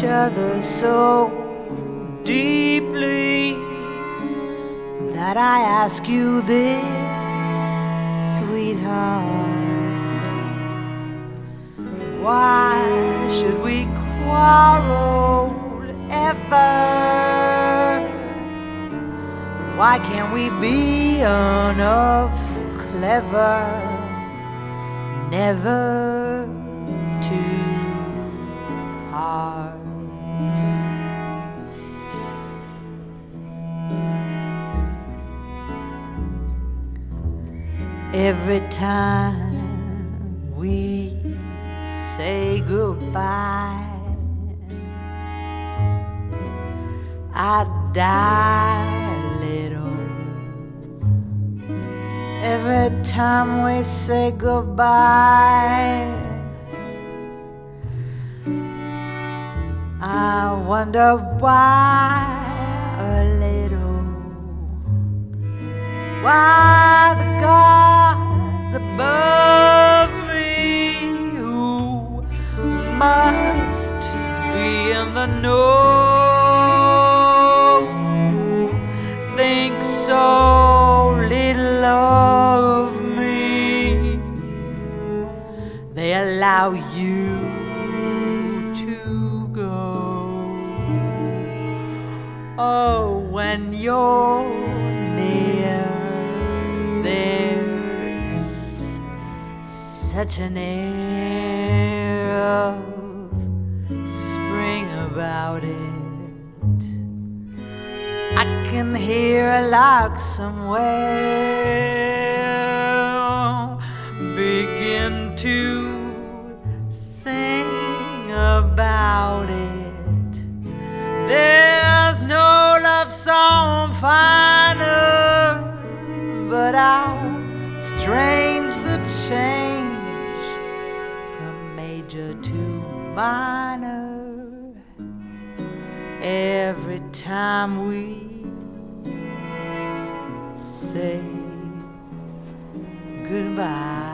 other so deeply that I ask you this, sweetheart. Why should we quarrel ever? Why can't we be enough clever, never too hard? Every time we say goodbye, I die a little. Every time we say goodbye, I wonder why a little. Why the gods above me, who must be in the know, think so little of me, they allow you to go. Oh, when you're near, there's such an air of spring about it. I can hear a lark somewhere begin to sing about it. There's no love song finer, but how strange the change from major to minor every time we say goodbye.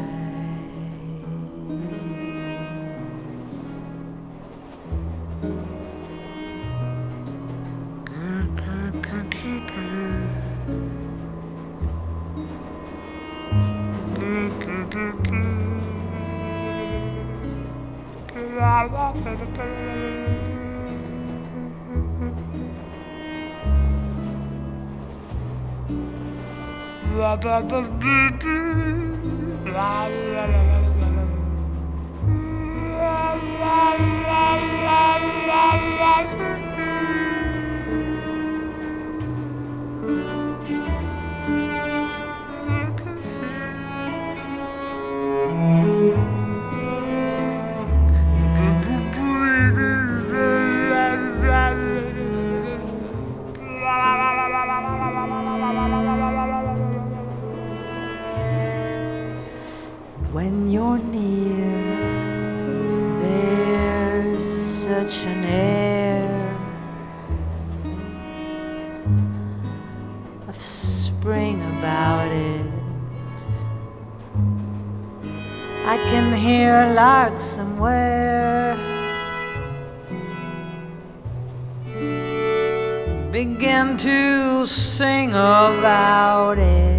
When you're near, there's such an air of spring about it. I can hear a lark somewhere begin to sing about it.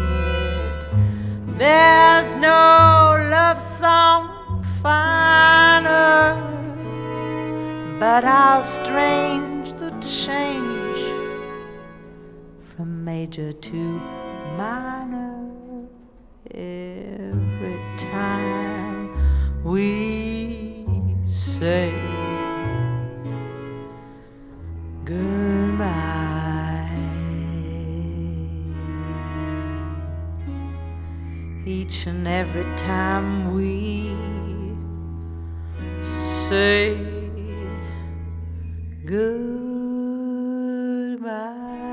There's no love song finer, but how strange the change from major to minor every time we say goodbye. Each and every time we say goodbye.